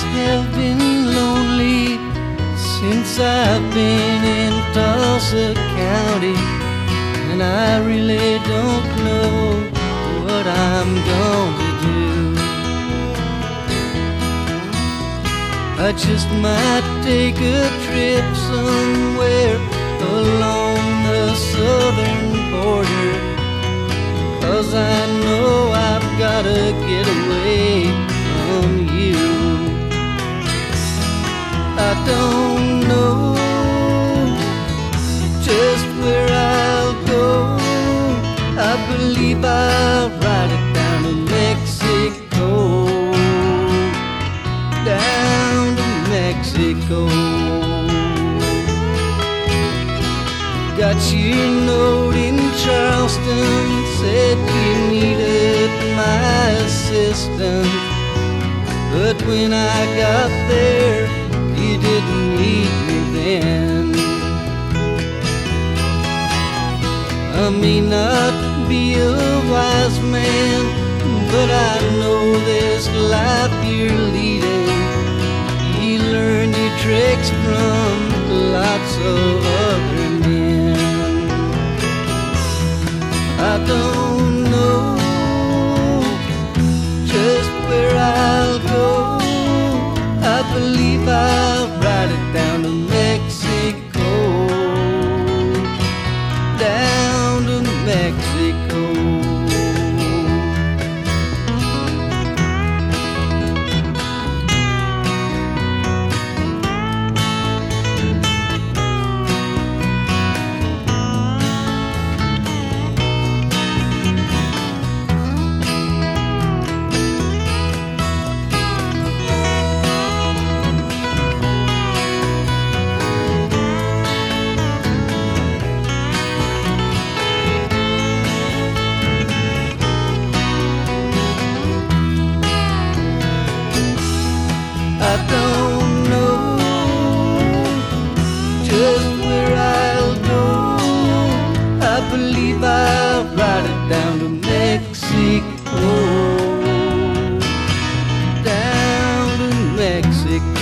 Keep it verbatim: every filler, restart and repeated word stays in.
have been lonely since I've been in Tulsa County, and I really don't know what I'm gonna do. I just might take a trip somewhere along the southern border, 'cause I know I've gotta get away from you. I don't know just where I'll go. I believe I'll ride it down to Mexico, down to Mexico. Got your note in Charleston, said you needed my assistance, but when I got there, you didn't need me then. I may not be a wise man, but I know this life you're leading. You learned your tricks from lots of other men. I don't know just where I'll go. I believe I'll ride it down to Mexico, down to Mexico. I don't know just where I'll go. I believe I'll ride it down to Mexico, down to Mexico.